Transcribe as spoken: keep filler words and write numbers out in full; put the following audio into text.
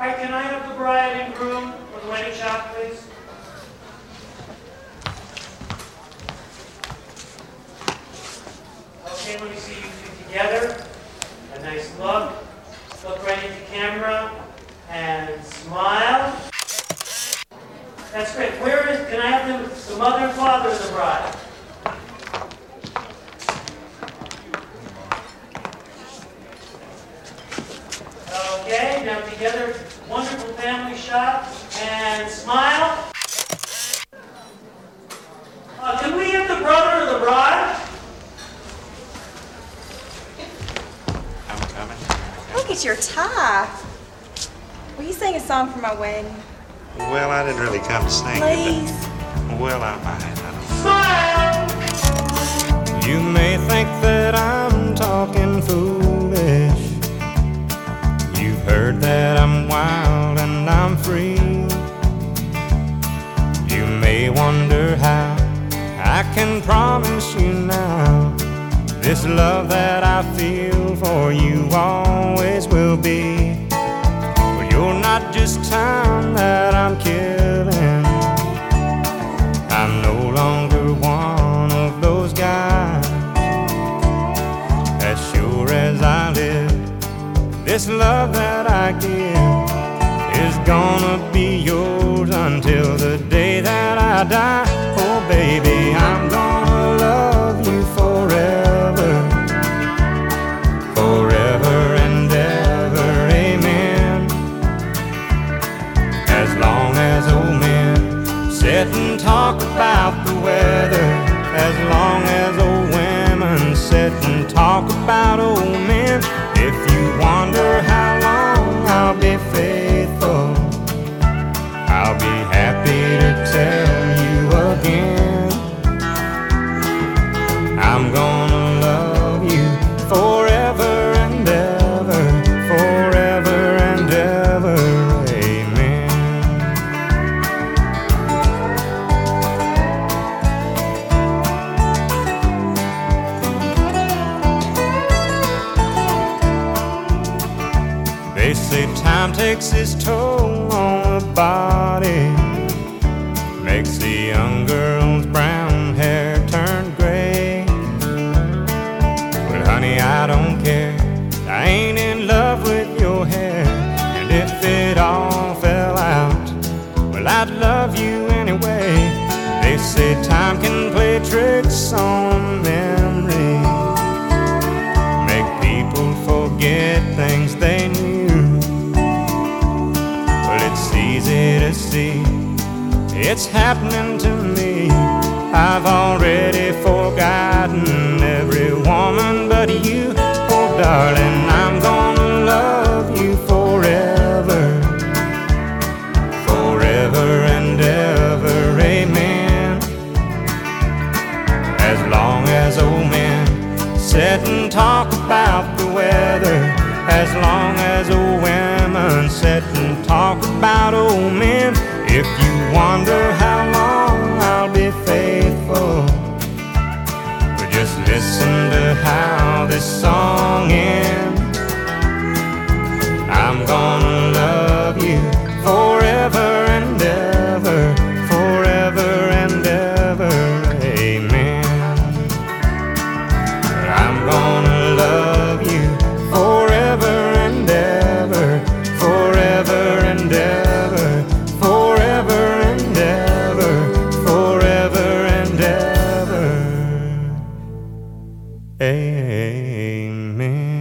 right, can I have the bride and groom for the wedding shot, please? Okay, let me see you two together. A nice look. Look right into camera and smile. That's great. Where is, can I have them, the mother and father of the bride? Okay, now together, wonderful family shot, and smile. Uh, can we have the brother of the bride? I'm coming. Look at your tie. Will you sing a song for my wedding? Well, I didn't really come to sing. Please. But, well, I might. Smile! You may think that I'm talking foolish. You've heard that I'm wild and I'm free. You may wonder how I can promise you now this love that I feel for you always will be. Well, you're not just time that I'm killing. I'm no longer one of those guys. As sure as I live, this love that I give is gonna be yours until the day that I die. Oh baby, I'm gonna love you forever, forever and ever, amen. As long as old men sit and talk about the weather, as long as old women sit and talk about old men. If you wonder how long I'll be faithful, I'll be happy to tell you again. I'm gonna love you forever and ever, forever and ever, amen. They say time takes its toll on the body, makes the young girl's brown hair turn gray. But honey, I don't care, I ain't in love with your hair. And if it all fell out, well, I'd love you anyway. They say time can play tricks on memory, make people forget things they knew. It's easy to see, it's happening to me. I've already forgotten every woman but you. Oh darling, I'm gonna love you forever, forever and ever, amen. As long as old men sit and talk about the weather, as long as old women sit and talk about old men. If you wonder how long I'll be faithful, well, just listen to how this song ends. I'm gonna love you forever and ever, forever and ever, amen. I'm gonna love you forever and ever, forever and ever, forever and ever, forever and ever, amen.